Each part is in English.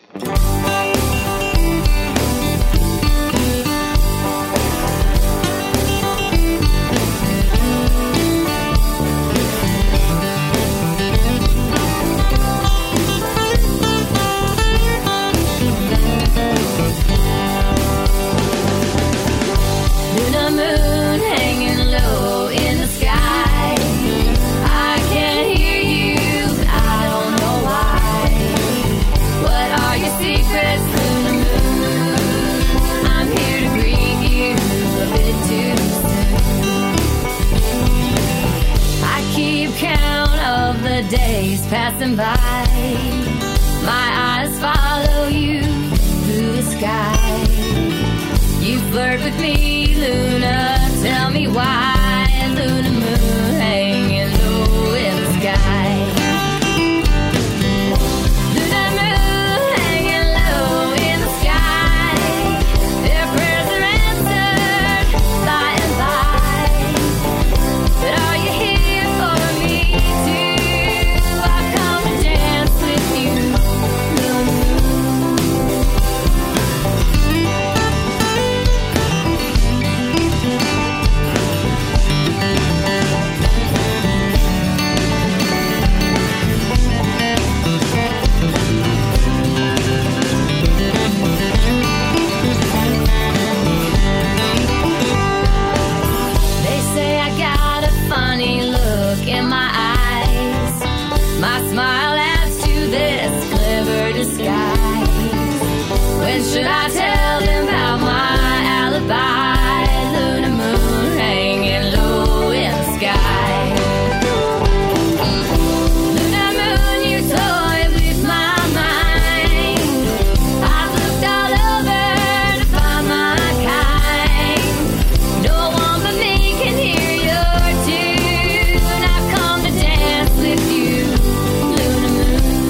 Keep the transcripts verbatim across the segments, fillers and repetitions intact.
Days passing by, my eyes follow you through the sky. You flirt with me, Luna, tell me why. Luna moon hanging low in the sky. Luna moon hanging low in the sky. Their prayers are answered by and by. But are you here for me too? When should I tell them about my alibi? Luna moon hanging low in the sky. Luna moon, your toy bleeds my mind. I've looked all over to find my kind. No one but me can hear your tune. I've come to dance with you, Luna moon.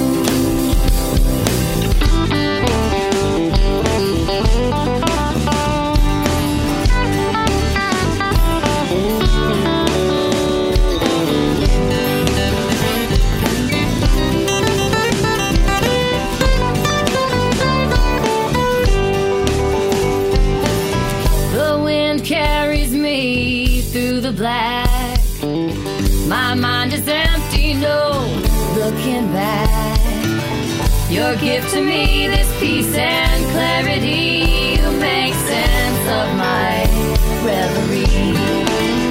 Black, my mind is empty, no looking back. Your gift to me, this peace and clarity, you make sense of my reverie.